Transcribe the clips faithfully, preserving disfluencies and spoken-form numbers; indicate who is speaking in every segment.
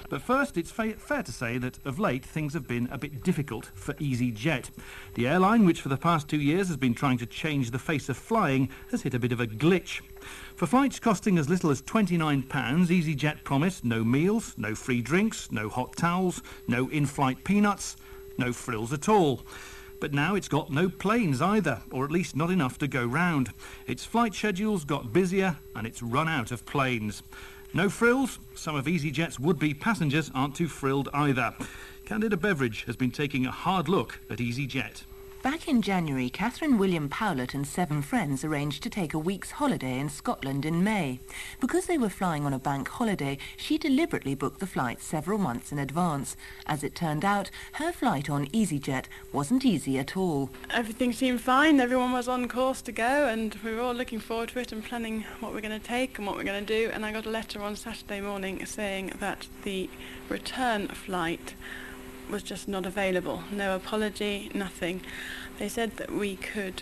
Speaker 1: But first, it's fa fair to say that of late things have been a bit difficult for EasyJet. The airline, which for the past two years has been trying to change the face of flying, has hit a bit of a glitch. For flights costing as little as twenty-nine pounds, EasyJet promised no meals, no free drinks, no hot towels, no in-flight peanuts, no frills at all. But now it's got no planes either, or at least not enough to go round. Its flight schedules got busier and it's run out of planes. No frills? Some of EasyJet's would-be passengers aren't too thrilled either. Candida Beveridge has been taking a hard look at EasyJet.
Speaker 2: Back in January, Catherine William Powlett and seven friends arranged to take a week's holiday in Scotland in May. Because they were flying on a bank holiday, she deliberately booked the flight several months in advance. As it turned out, her flight on EasyJet wasn't easy at all.
Speaker 3: Everything seemed fine, everyone was on course to go, and we were all looking forward to it and planning what we're going to take and what we're going to do, and I got a letter on Saturday morning saying that the return flight was just not available. No apology, nothing. They said that we could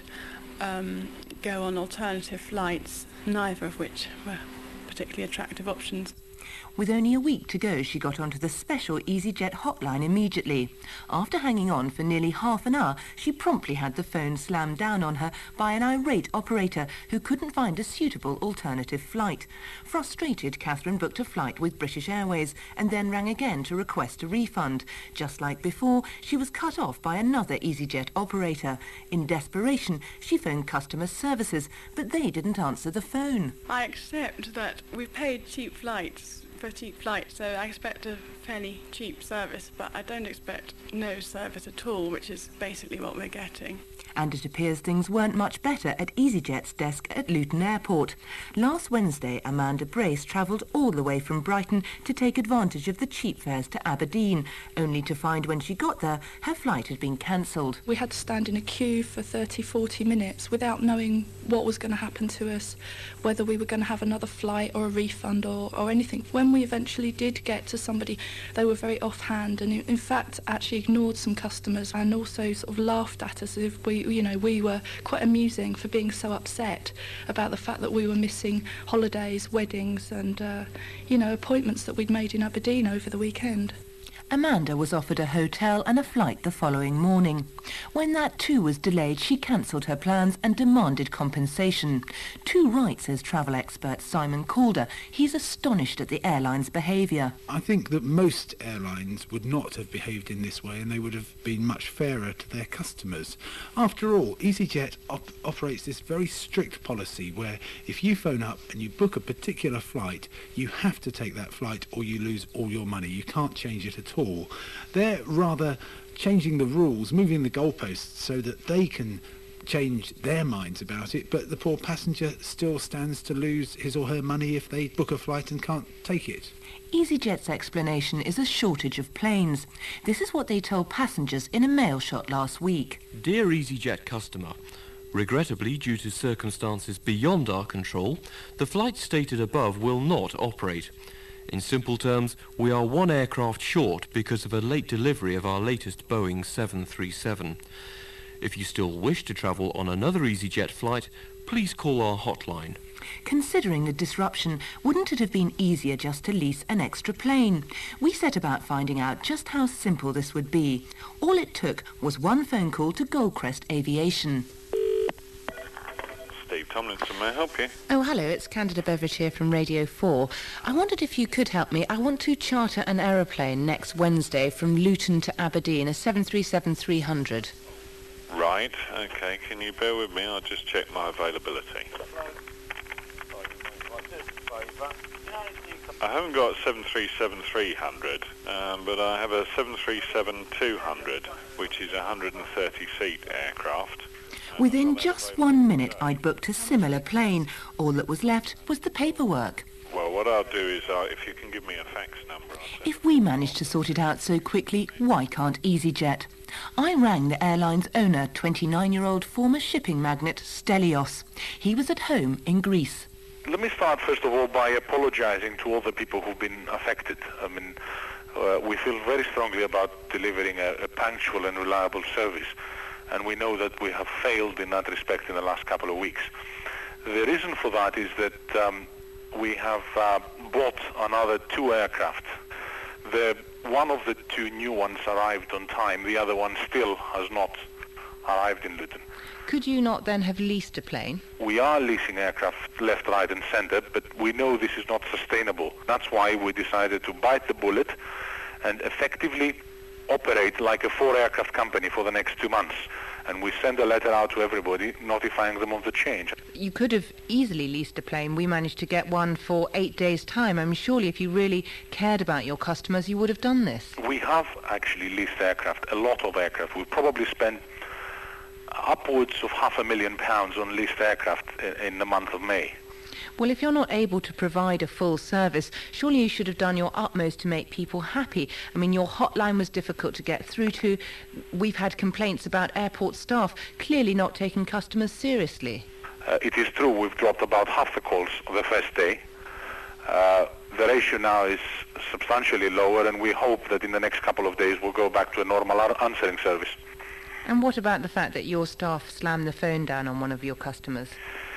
Speaker 3: um, go on alternative flights, neither of which were particularly attractive options.
Speaker 2: With only a week to go, she got onto the special EasyJet hotline immediately. After hanging on for nearly half an hour, she promptly had the phone slammed down on her by an irate operator who couldn't find a suitable alternative flight. Frustrated, Catherine booked a flight with British Airways and then rang again to request a refund. Just like before, she was cut off by another EasyJet operator. In desperation, she phoned customer services, but they didn't answer the phone.
Speaker 3: I accept that we've paid cheap flights for a cheap flight, so I expect a fairly cheap service, but I don't expect no service at all, which is basically what we're getting.
Speaker 2: And it appears things weren't much better at EasyJet's desk at Luton Airport. Last Wednesday, Amanda Brace travelled all the way from Brighton to take advantage of the cheap fares to Aberdeen, only to find when she got there, her flight had been cancelled.
Speaker 4: We had to stand in a queue for thirty, forty minutes without knowing what was going to happen to us, whether we were going to have another flight or a refund or, or anything. When we eventually did get to somebody, they were very offhand and in fact actually ignored some customers and also sort of laughed at us as if we, you know, we were quite amusing for being so upset about the fact that we were missing holidays, weddings and, uh, you know, appointments that we'd made in Aberdeen over the weekend.
Speaker 2: Amanda was offered a hotel and a flight the following morning. When that too was delayed, she cancelled her plans and demanded compensation. Too right, says travel expert Simon Calder. He's astonished at the airline's behaviour.
Speaker 5: I think that most airlines would not have behaved in this way and they would have been much fairer to their customers. After all, EasyJet op operates this very strict policy where if you phone up and you book a particular flight, you have to take that flight or you lose all your money. You can't change it at all. All. They're rather changing the rules, moving the goalposts so that they can change their minds about it, but the poor passenger still stands to lose his or her money if they book a flight and can't take it.
Speaker 2: EasyJet's explanation is a shortage of planes. This is what they told passengers in a mail shot last week.
Speaker 6: Dear EasyJet customer, regrettably, due to circumstances beyond our control, the flight stated above will not operate. In simple terms, we are one aircraft short because of a late delivery of our latest Boeing seven thirty-seven. If you still wish to travel on another EasyJet flight, please call our hotline.
Speaker 2: Considering the disruption, wouldn't it have been easier just to lease an extra plane? We set about finding out just how simple this would be. All it took was one phone call to Goldcrest Aviation.
Speaker 7: Steve Tomlinson, may I help you?
Speaker 2: Oh, hello, it's Candida Beveridge here from Radio four. I wondered if you could help me. I want to charter an aeroplane next Wednesday from Luton to Aberdeen, a seven thirty-seven three hundred.
Speaker 7: Right, OK. Can you bear with me? I'll just check my availability. I haven't got a seven thirty-seven three hundred, um, but I have a seven thirty-seven two hundred, which is a one hundred thirty seat aircraft.
Speaker 2: Within just one minute, I'd booked a similar plane. All that was left was the paperwork.
Speaker 7: Well, what I'll do is, uh, if you can give me a fax number...
Speaker 2: If we managed to sort it out so quickly, why can't EasyJet? I rang the airline's owner, twenty-nine-year-old former shipping magnate Stelios. He was at home in Greece.
Speaker 8: Let me start, first of all, by apologising to all the people who've been affected. I mean, uh, we feel very strongly about delivering a, a punctual and reliable service. And we know that we have failed in that respect in the last couple of weeks. The reason for that is that um, we have uh, bought another two aircraft The, one of the two new ones arrived on time. The other one still has not arrived in Luton.
Speaker 2: Could you not then have leased a plane?
Speaker 8: We are leasing aircraft left, right and centre, but we know this is not sustainable. That's why we decided to bite the bullet and effectively operate like a four-aircraft company for the next two months. And we send a letter out to everybody notifying them of the change.
Speaker 2: You could have easily leased a plane. We managed to get one for eight days' time. I mean, surely if you really cared about your customers, you would have done this.
Speaker 8: We have actually leased aircraft, a lot of aircraft. We probably spent upwards of half a million pounds on leased aircraft in, in the month of May.
Speaker 2: Well, if you're not able to provide a full service, surely you should have done your utmost to make people happy. I mean, your hotline was difficult to get through to. We've had complaints about airport staff clearly not taking customers seriously.
Speaker 8: Uh, it is true we've dropped about half the calls the first day. Uh, the ratio now is substantially lower, and we hope that in the next couple of days we'll go back to a normal answering service.
Speaker 2: And what about the fact that your staff slammed the phone down on one of your customers?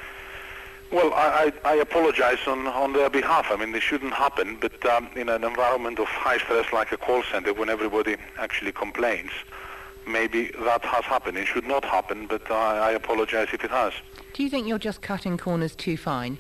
Speaker 8: Well, I, I, I apologize on, on their behalf. I mean, this shouldn't happen, but um, in an environment of high stress like a call center, when everybody actually complains, maybe that has happened. It should not happen, but I, I apologize if it has.
Speaker 2: Do you think you're just cutting corners too fine?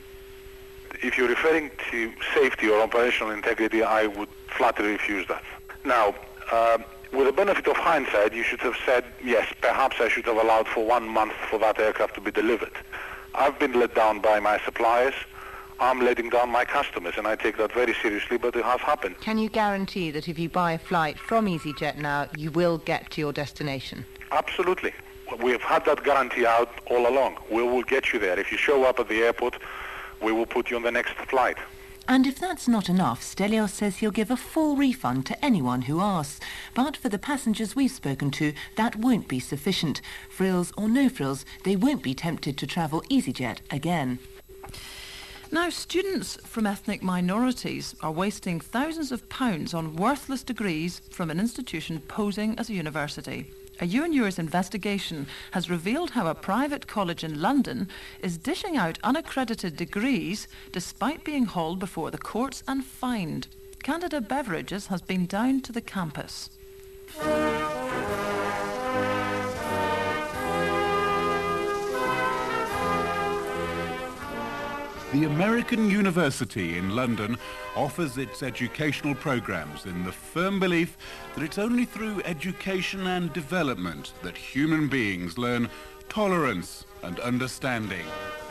Speaker 8: If you're referring to safety or operational integrity, I would flatly refuse that. Now, uh, with the benefit of hindsight, you should have said, yes, perhaps I should have allowed for one month for that aircraft to be delivered. I've been let down by my suppliers. I'm letting down my customers, and I take that very seriously, but it has happened.
Speaker 2: Can you guarantee that if you buy a flight from EasyJet now, you will get to your destination?
Speaker 8: Absolutely. We've had that guarantee out all along. We will get you there. If you show up at the airport, we will put you on the next flight.
Speaker 2: And if that's not enough, Stelios says he'll give a full refund to anyone who asks. But for the passengers we've spoken to, that won't be sufficient. Frills or no frills, they won't be tempted to travel EasyJet again.
Speaker 9: Now, students from ethnic minorities are wasting thousands of pounds on worthless degrees from an institution posing as a university. A U N Euro's investigation has revealed how a private college in London is dishing out unaccredited degrees despite being hauled before the courts and fined. Candida Beverages has been down to the campus.
Speaker 10: The American University in London offers its educational programs in the firm belief that it's only through education and development that human beings learn tolerance and understanding.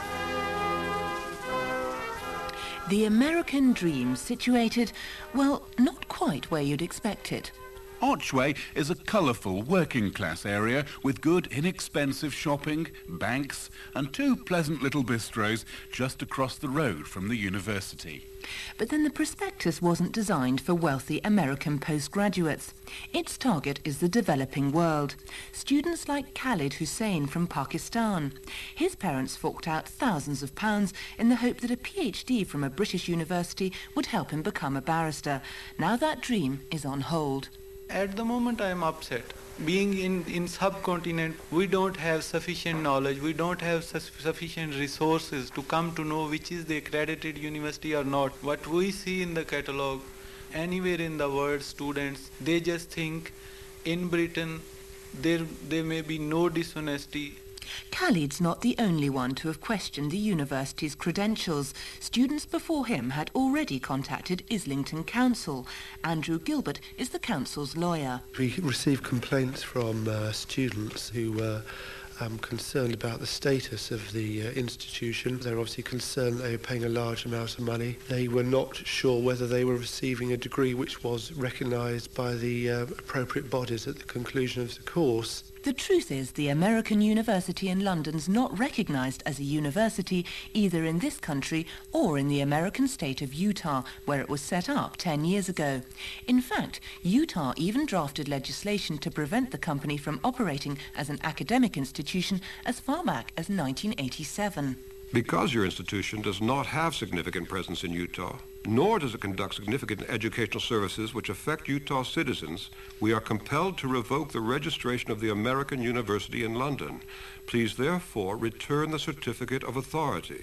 Speaker 2: The American dream situated, well, not quite where you'd expect it.
Speaker 10: Archway is a colourful working-class area with good, inexpensive shopping, banks and two pleasant little bistros just across the road from the university.
Speaker 2: But then the prospectus wasn't designed for wealthy American postgraduates. Its target is the developing world. Students like Khalid Hussain from Pakistan. His parents forked out thousands of pounds in the hope that a PhD from a British university would help him become a barrister. Now that dream is on hold.
Speaker 11: At the moment I am upset. Being in, in subcontinent, we don't have sufficient knowledge, we don't have su sufficient resources to come to know which is the accredited university or not. What we see in the catalogue, anywhere in the world, students, they just think in Britain there, there may be no dishonesty.
Speaker 2: Khalid's not the only one to have questioned the university's credentials. Students before him had already contacted Islington Council. Andrew Gilbert is the council's lawyer.
Speaker 12: We receive complaints from uh, students who were um, concerned about the status of the uh, institution. They were obviously concerned they were paying a large amount of money. They were not sure whether they were receiving a degree which was recognised by the uh, appropriate bodies at the conclusion of the course.
Speaker 2: The truth is the American University in London's not recognised as a university either in this country or in the American state of Utah, where it was set up ten years ago. In fact, Utah even drafted legislation to prevent the company from operating as an academic institution as far back as nineteen eighty-seven.
Speaker 13: Because your institution does not have significant presence in Utah, nor does it conduct significant educational services which affect Utah citizens, we are compelled to revoke the registration of the American University in London. Please therefore return the certificate of authority.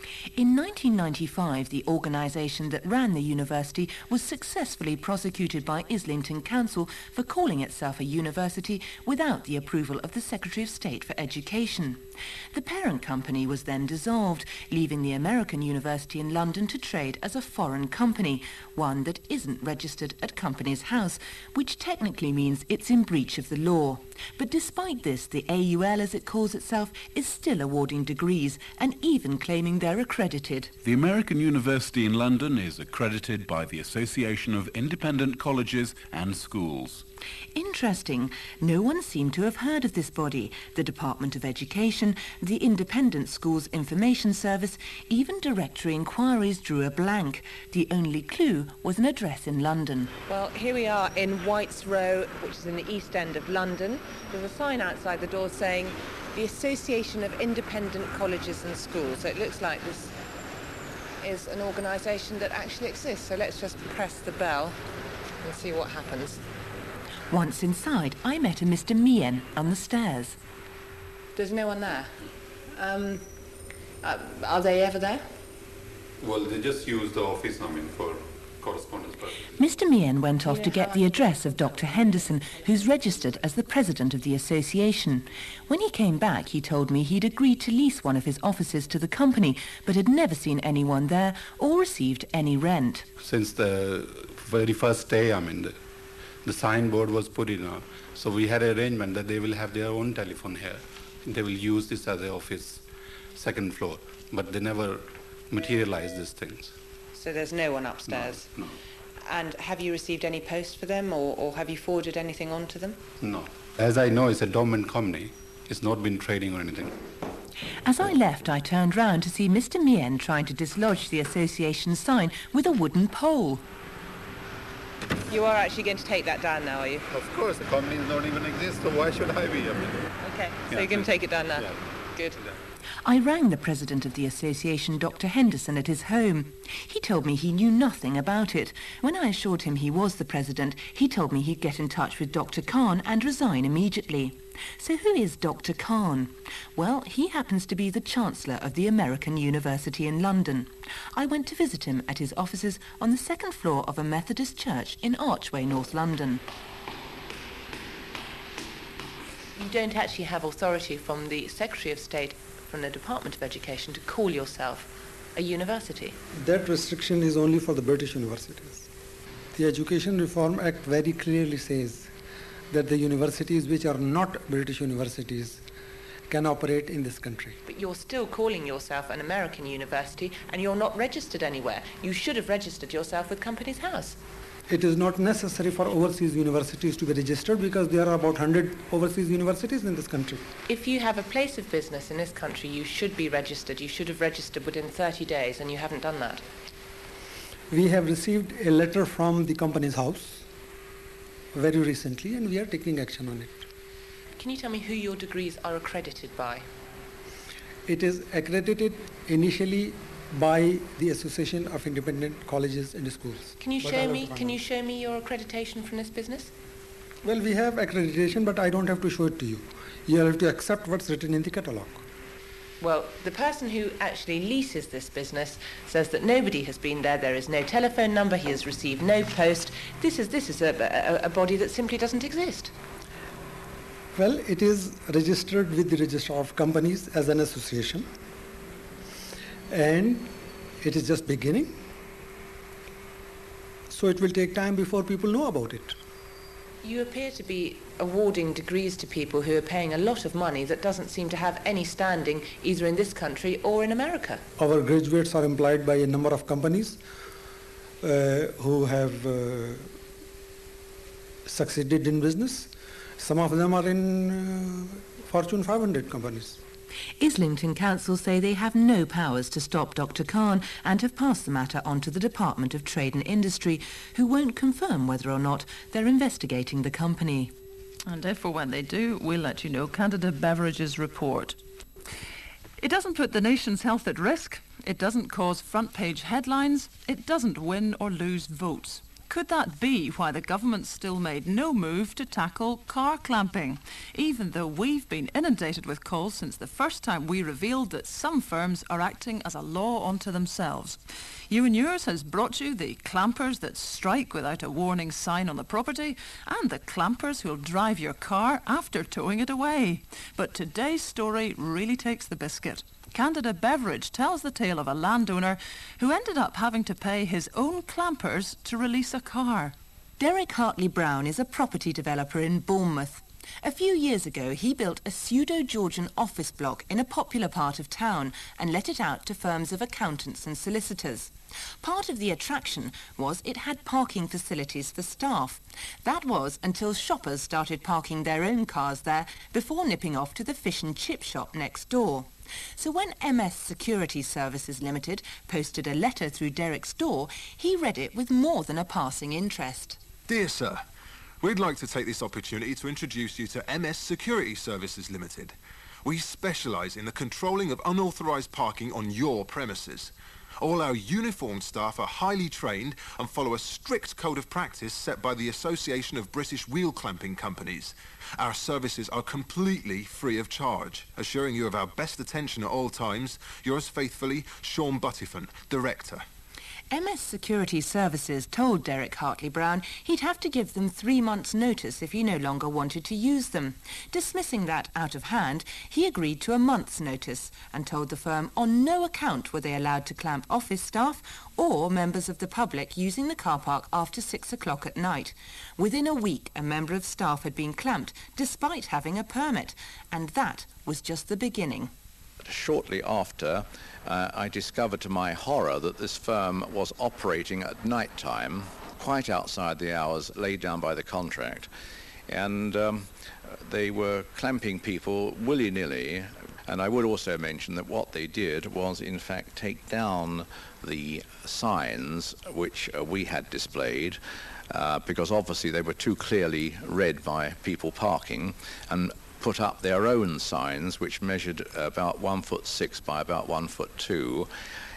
Speaker 2: In nineteen ninety-five, the organisation that ran the university was successfully prosecuted by Islington Council for calling itself a university without the approval of the Secretary of State for Education. The parent company was then dissolved, leaving the American University in London to trade as a foreign company, one that isn't registered at Companies House, which technically means it's in breach of the law. But despite this, the A U L, as it calls itself, is still awarding degrees and even claiming they're accredited.
Speaker 10: The American University in London is accredited by the Association of Independent Colleges and Schools.
Speaker 2: Interesting. No one seemed to have heard of this body. The Department of Education, the Independent Schools Information Service, even directory inquiries drew a blank. The only clue was an address in London. Well, here we are in White's Row, which is in the East End of London. There's a sign outside the door saying the Association of Independent Colleges and Schools. So it looks like this is an organisation that actually exists. So let's just press the bell and see what happens. Once inside, I met a Mister Mien on the stairs. There's no one there. Um, uh, are they ever there?
Speaker 14: Well, they just use the office, I mean, for correspondence purposes.
Speaker 2: Mister Mien went off to get the address of Doctor Henderson, who's registered as the president of the association. When he came back, he told me he'd agreed to lease one of his offices to the company, but had never seen anyone there or received any rent.
Speaker 14: Since the very first day, I mean, the, the signboard was put in, uh, so we had an arrangement that they will have their own telephone here. They will use this as their office, second floor, but they never materialized these things.
Speaker 2: So there's no one upstairs?
Speaker 14: No, no.
Speaker 2: And have you received any post for them, or, or have you forwarded anything on to them?
Speaker 14: No. As I know, it's a dormant company. It's not been trading or anything.
Speaker 2: As I left, I turned round to see Mister Mien trying to dislodge the association sign with a wooden pole. You are actually going to take that down now, are you?
Speaker 14: Of course, the company don't even exist, so why should I be? I mean,
Speaker 2: okay, so
Speaker 14: yeah,
Speaker 2: you're going to take it down now?
Speaker 14: Yeah.
Speaker 2: Good. I rang the president of the association, Doctor Henderson, at his home. He told me he knew nothing about it. When I assured him he was the president, he told me he'd get in touch with Doctor Khan and resign immediately. So who is Doctor Khan? Well, he happens to be the Chancellor of the American University in London. I went to visit him at his offices on the second floor of a Methodist church in Archway, North London. You don't actually have authority from the Secretary of State, from the Department of Education, to call yourself a university?
Speaker 15: That restriction is only for the British universities. The Education Reform Act very clearly says that the universities which are not British universities can operate in this country.
Speaker 2: But you're still calling yourself an American university and you're not registered anywhere. You should have registered yourself with Companies House.
Speaker 15: It is not necessary for overseas universities to be registered because there are about one hundred overseas universities in this country.
Speaker 2: If you have a place of business in this country, you should be registered. You should have registered within thirty days, and you haven't done that.
Speaker 15: We have received a letter from the Companies House very recently, and we are taking action on it.
Speaker 2: Can you tell me who your degrees are accredited by?
Speaker 15: It is accredited initially by the Association of Independent Colleges and Schools.
Speaker 2: Can you show me, can you show me your accreditation from this business?
Speaker 15: Well, we have accreditation, but I don't have to show it to you. You have to accept what's written in the catalogue.
Speaker 2: Well, the person who actually leases this business says that nobody has been there, there is no telephone number, he has received no post. This is, this is a, a, a body that simply doesn't exist.
Speaker 15: Well, it is registered with the Register of Companies as an association, and it is just beginning. So it will take time before people know about it.
Speaker 2: You appear to be awarding degrees to people who are paying a lot of money that doesn't seem to have any standing either in this country or in America.
Speaker 15: Our graduates are employed by a number of companies uh, who have uh, succeeded in business. Some of them are in uh, Fortune five hundred companies.
Speaker 2: Islington Council say they have no powers to stop Doctor Khan and have passed the matter on to the Department of Trade and Industry, who won't confirm whether or not they're investigating the company.
Speaker 9: And if or when they do, we'll let you know. Candida Beverages report. It doesn't put the nation's health at risk. It doesn't cause front-page headlines. It doesn't win or lose votes. Could that be why the government still made no move to tackle car clamping, even though we've been inundated with calls since the first time we revealed that some firms are acting as a law unto themselves? You and Yours has brought you the clampers that strike without a warning sign on the property and the clampers who'll drive your car after towing it away. But today's story really takes the biscuit. Candida Beveridge tells the tale of a landowner who ended up having to pay his own clampers to release a car.
Speaker 2: Derek Hartley-Brown is a property developer in Bournemouth. A few years ago, he built a pseudo-Georgian office block in a popular part of town and let it out to firms of accountants and solicitors. Part of the attraction was it had parking facilities for staff. That was until shoppers started parking their own cars there before nipping off to the fish and chip shop next door. So when M S Security Services Limited posted a letter through Derek's door, he read it with more than a passing interest.
Speaker 16: Dear Sir, we'd like to take this opportunity to introduce you to M S Security Services Limited. We specialise in the controlling of unauthorised parking on your premises. All our uniformed staff are highly trained and follow a strict code of practice set by the Association of British Wheel Clamping Companies. Our services are completely free of charge, assuring you of our best attention at all times. Yours faithfully, Sean Buttiphant, Director.
Speaker 2: M S Security Services told Derek Hartley-Brown he'd have to give them three months' notice if he no longer wanted to use them. Dismissing that out of hand, he agreed to a month's notice and told the firm on no account were they allowed to clamp office staff or members of the public using the car park after six o'clock at night. Within a week, a member of staff had been clamped despite having a permit, and that was just the beginning.
Speaker 17: Shortly after, uh, I discovered to my horror that this firm was operating at night time, quite outside the hours laid down by the contract, and um, they were clamping people willy-nilly. And I would also mention that what they did was, in fact, take down the signs which uh, we had displayed, uh, because obviously they were too clearly read by people parking, and put up their own signs, which measured about one foot six by about one foot two,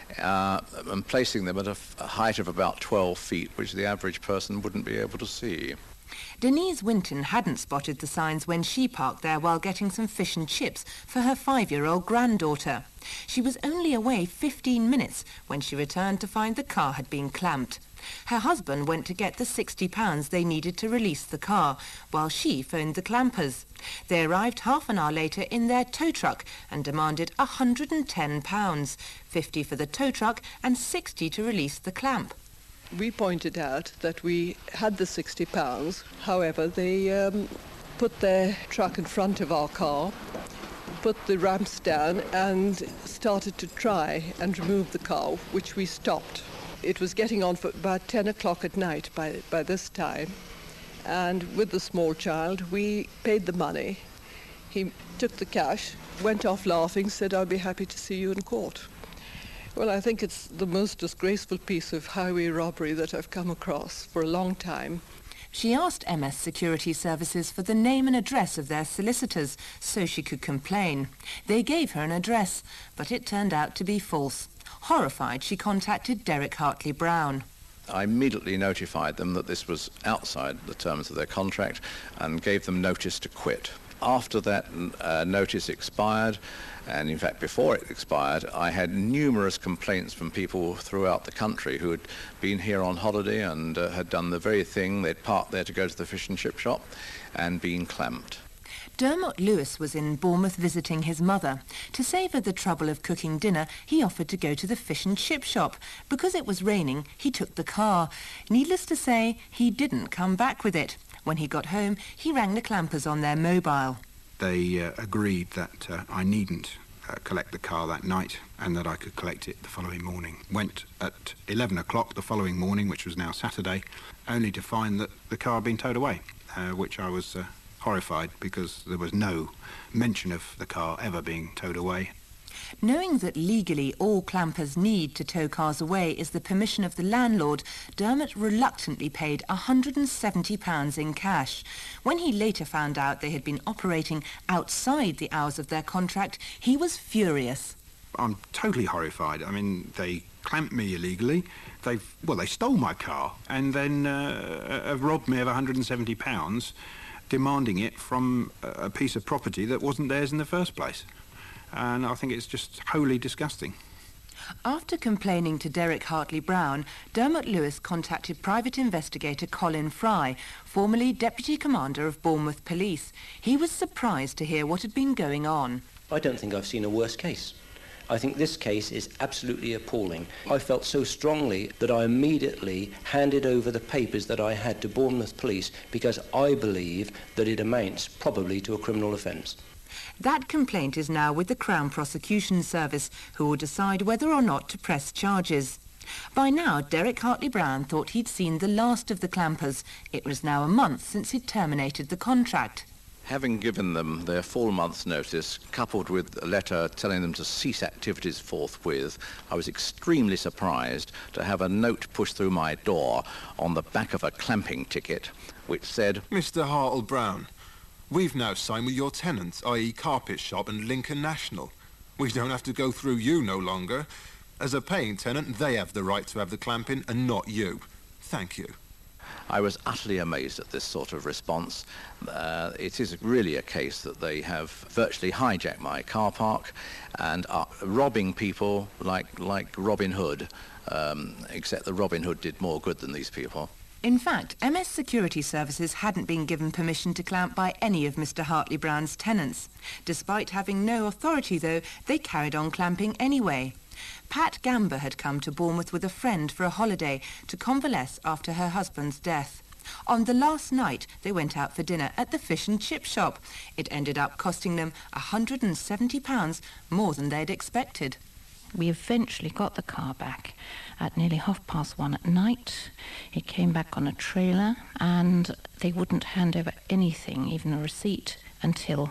Speaker 17: uh, and placing them at a, f- a height of about twelve feet, which the average person wouldn't be able to see.
Speaker 2: Denise Winton hadn't spotted the signs when she parked there while getting some fish and chips for her five-year-old granddaughter. She was only away fifteen minutes when she returned to find the car had been clamped. Her husband went to get the sixty pounds they needed to release the car, while she phoned the clampers. They arrived half an hour later in their tow truck and demanded one hundred and ten pounds, fifty for the tow truck and sixty to release the clamp.
Speaker 18: We pointed out that we had the sixty pounds, however they um, put their truck in front of our car, put the ramps down and started to try and remove the car, which we stopped. It was getting on for about ten o'clock at night by, by this time, and with the small child we paid the money. He took the cash, went off laughing, said, "I'll be happy to see you in court." Well, I think it's the most disgraceful piece of highway robbery that I've come across for a long time.
Speaker 2: She asked M S Security Services for the name and address of their solicitors so she could complain. They gave her an address, but it turned out to be false. Horrified, she contacted Derek Hartley-Brown.
Speaker 17: I immediately notified them that this was outside the terms of their contract and gave them notice to quit. After that uh, notice expired, and in fact before it expired, I had numerous complaints from people throughout the country who had been here on holiday and uh, had done the very thing. They'd parked there to go to the fish and chip shop and been clamped.
Speaker 2: Dermot Lewis was in Bournemouth visiting his mother. To save her the trouble of cooking dinner, he offered to go to the fish and chip shop. Because it was raining, he took the car. Needless to say, he didn't come back with it. When he got home, he rang the clampers on their mobile.
Speaker 5: They uh, agreed that uh, I needn't uh, collect the car that night and that I could collect it the following morning. Went at eleven o'clock the following morning, which was now Saturday, only to find that the car had been towed away, uh, which I was uh, horrified because there was no mention of the car ever being towed away.
Speaker 2: Knowing that legally all clampers need to tow cars away is the permission of the landlord, Dermot reluctantly paid one hundred and seventy pounds in cash. When he later found out they had been operating outside the hours of their contract, he was furious.
Speaker 5: I'm totally horrified. I mean, they clamped me illegally. They've, well, they stole my car and then uh, have robbed me of one hundred and seventy pounds, demanding it from a piece of property that wasn't theirs in the first place. And I think it's just wholly disgusting.
Speaker 2: After complaining to Derek Hartley-Brown, Dermot Lewis contacted private investigator Colin Fry, formerly Deputy Commander of Bournemouth Police. He was surprised to hear what had been going on.
Speaker 19: I don't think I've seen a worse case. I think this case is absolutely appalling. I felt so strongly that I immediately handed over the papers that I had to Bournemouth Police because I believe that it amounts probably to a criminal offence.
Speaker 2: That complaint is now with the Crown Prosecution Service, who will decide whether or not to press charges. By now, Derek Hartley-Brown thought he'd seen the last of the clampers. It was now a month since he'd terminated the contract.
Speaker 17: Having given them their full month's notice, coupled with a letter telling them to cease activities forthwith, I was extremely surprised to have a note pushed through my door on the back of a clamping ticket, which said,
Speaker 16: Mister Hartle-Brown, we've now signed with your tenants, that is Carpet Shop and Lincoln National. We don't have to go through you no longer. As a paying tenant, they have the right to have the clamping and not you. Thank you.
Speaker 17: I was utterly amazed at this sort of response. Uh, it is really a case that they have virtually hijacked my car park and are robbing people like, like Robin Hood, um, except that Robin Hood did more good than these people.
Speaker 2: In fact, M S Security Services hadn't been given permission to clamp by any of Mister Hartley-Brown's tenants. Despite having no authority, though, they carried on clamping anyway. Pat Gamber had come to Bournemouth with a friend for a holiday to convalesce after her husband's death. On the last night, they went out for dinner at the fish and chip shop. It ended up costing them one hundred and seventy pounds, more than they'd expected.
Speaker 20: We eventually got the car back at nearly half past one at night. It came back on a trailer, and they wouldn't hand over anything, even a receipt, until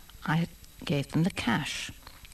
Speaker 20: I gave them the cash.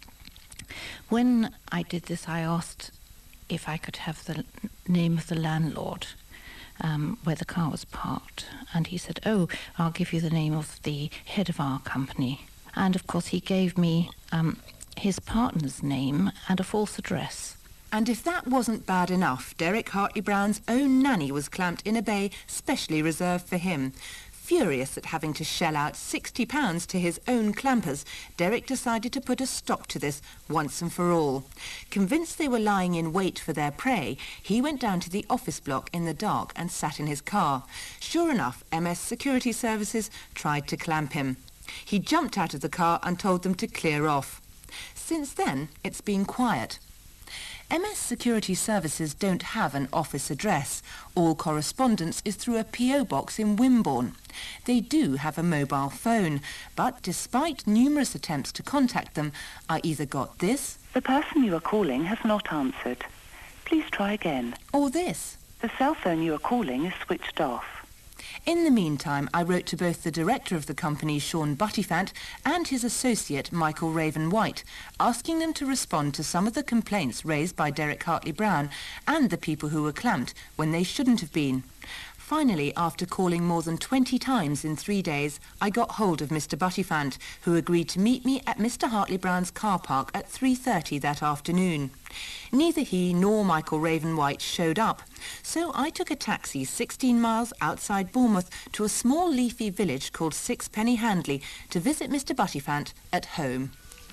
Speaker 20: When I did this, I asked if I could have the name of the landlord um, where the car was parked. And he said, oh, I'll give you the name of the head of our company. And, of course, he gave me um, his partner's name and a false address.
Speaker 2: And if that wasn't bad enough, Derek Hartley-Brown's own nanny was clamped in a bay specially reserved for him. Furious at having to shell out sixty pounds to his own clampers, Derek decided to put a stop to this once and for all. Convinced they were lying in wait for their prey, he went down to the office block in the dark and sat in his car. Sure enough, M S Security Services tried to clamp him. He jumped out of the car and told them to clear off. Since then, it's been quiet. M S Security Services don't have an office address. All correspondence is through a P O box in Wimborne. They do have a mobile phone, but despite numerous attempts to contact them, I either got this...
Speaker 21: The person you are calling has not answered. Please try again.
Speaker 2: Or this...
Speaker 21: The cell phone you are calling is switched off.
Speaker 2: In the meantime, I wrote to both the director of the company, Sean Buttyfant, and his associate, Michael Raven White, asking them to respond to some of the complaints raised by Derek Hartley-Brown and the people who were clamped when they shouldn't have been. Finally, after calling more than twenty times in three days, I got hold of Mister Buttyfant, who agreed to meet me at Mister Hartley-Brown's car park at three thirty that afternoon. Neither he nor Michael Raven White showed up, so I took a taxi sixteen miles outside Bournemouth to a small leafy village called Sixpenny Handley to visit Mister Buttyfant at home.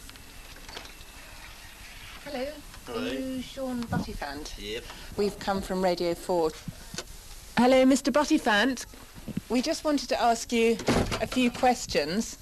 Speaker 2: Hello.
Speaker 22: Hello.
Speaker 2: Are you Sean Buttyfant?
Speaker 22: Yep.
Speaker 2: We've come from Radio four. Hello, Mister Buttyfant. We just wanted to ask you a few questions.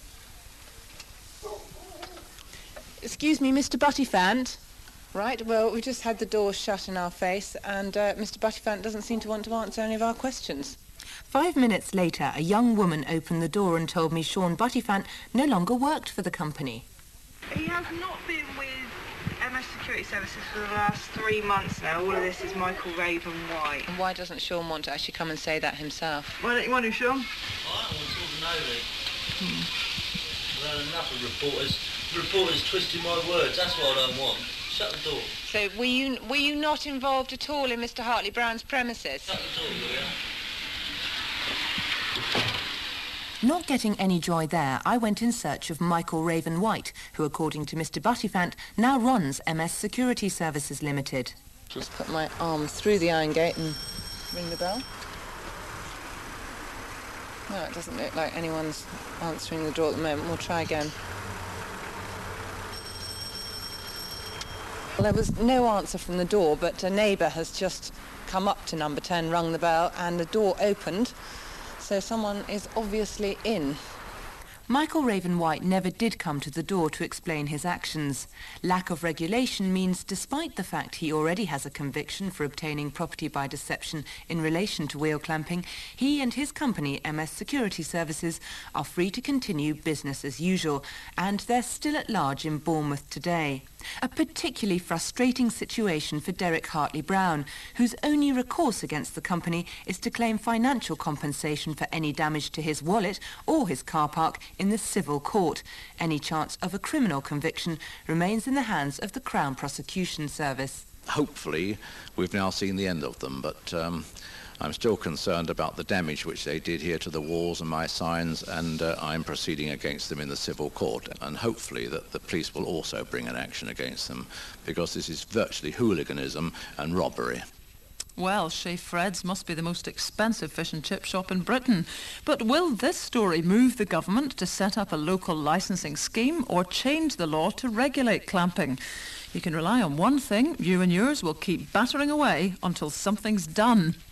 Speaker 2: Excuse me, Mister Buttyfant. Right, well, we just had the door shut in our face, and uh, Mister Buttyfant doesn't seem to want to answer any of our questions. Five minutes later, a young woman opened the door and told me Sean Buttyfant no longer worked for the company.
Speaker 23: He has not been with M S Security Services for the last three months now. All of this is Michael Raven White.
Speaker 2: And why doesn't Sean want to actually come and say that himself?
Speaker 23: Why don't you want to, Sean?
Speaker 22: I don't want to talk to nobody. Hmm. I've had enough of reporters. Reporters twisting my words, that's what I don't want. Shut the door.
Speaker 2: So were you, were you not involved at all in Mister Hartley-Brown's premises?
Speaker 22: Shut the door, will you?
Speaker 2: Not getting any joy there, I went in search of Michael Raven White, who, according to Mister Buttyfant, now runs M S Security Services Limited.
Speaker 1: Just put my arm through the iron gate and ring the bell. No, it doesn't look like anyone's answering the door at the moment. We'll try again. Well, there was no answer from the door, but a neighbour has just come up to number ten, rung the bell, and the door opened. So someone is obviously in.
Speaker 2: Michael Raven White never did come to the door to explain his actions. Lack of regulation means, despite the fact he already has a conviction for obtaining property by deception in relation to wheel clamping, he and his company, M S Security Services, are free to continue business as usual, and they're still at large in Bournemouth today. A particularly frustrating situation for Derek Hartley-Brown, whose only recourse against the company is to claim financial compensation for any damage to his wallet or his car park in the civil court. Any chance of a criminal conviction remains in the hands of the Crown Prosecution Service.
Speaker 17: Hopefully, we've now seen the end of them, but um, I'm still concerned about the damage which they did here to the walls and my signs, and uh, I'm proceeding against them in the civil court, and hopefully that the police will also bring an action against them, because this is virtually hooliganism and robbery.
Speaker 9: Well, Chez Fred's must be the most expensive fish and chip shop in Britain. But will this story move the government to set up a local licensing scheme or change the law to regulate clamping? You can rely on one thing: you and yours will keep battering away until something's done.